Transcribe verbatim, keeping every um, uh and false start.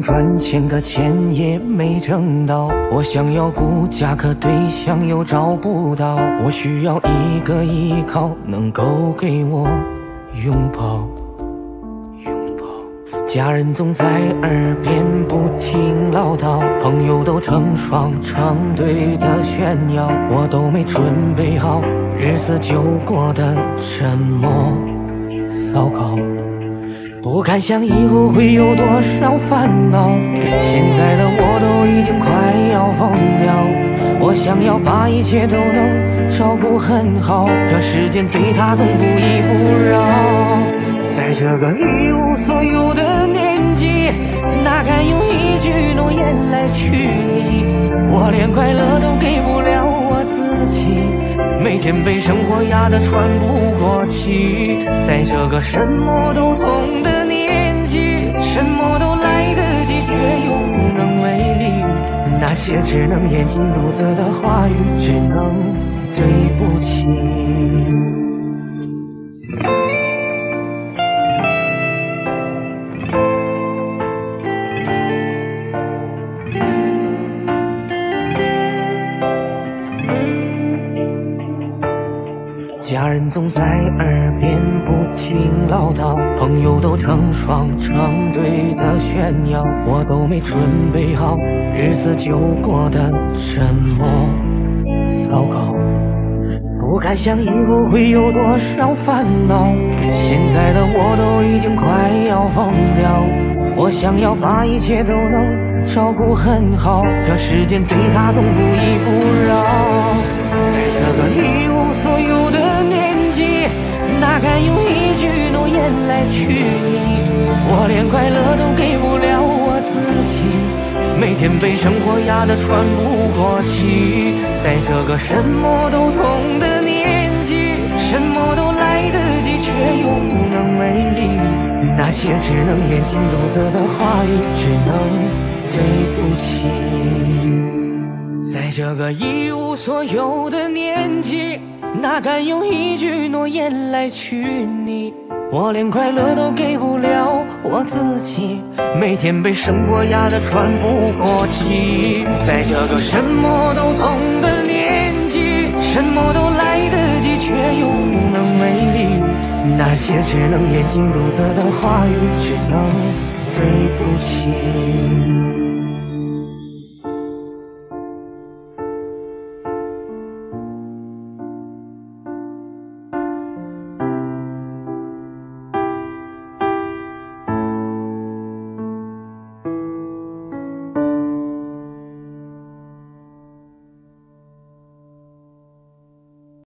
赚钱可钱也没挣到，我想要顾家可对象又找不到，我需要一个依靠，能够给我拥抱。家人总在耳边不停唠叨，朋友都成双成对的炫耀，我都没准备好，日子就过得这么糟糕。不敢想以后会有多少烦恼，现在的我都已经快要疯掉，我想要把一切都能照顾很好，可时间对他总不依不饶。在这个一无所有的年纪，哪敢用一句诺言来娶你？我连快乐都给不了我自己，每天被生活压得喘不过气。在这个什么都懂的年纪，什么都来得及却又无能为力，那些只能咽进肚子的话语，只能对不起。家人总在耳边不停唠叨，朋友都成双成对的炫耀，我都没准备好，日子就过得这么糟糕。不敢想以后会有多少烦恼，现在的我都已经快要疯掉，我想要把一切都能照顾很好，可时间对他总不依不饶。在这个一无所有的年纪，哪敢用一句诺言来娶你？我连快乐都给不了我自己，每天被生活压得喘不过气。在这个什么都懂的年纪，什么都来得及却又无能为力，那些只能咽进肚子的话语，只能对不起。在这个一无所有的年纪，哪敢用一句诺言来娶你？我连快乐都给不了我自己，每天被生活压得喘不过气。在这个什么都懂的年纪，什么都来得及却又无能为力，那些只能咽进肚子的话语，只能对不起。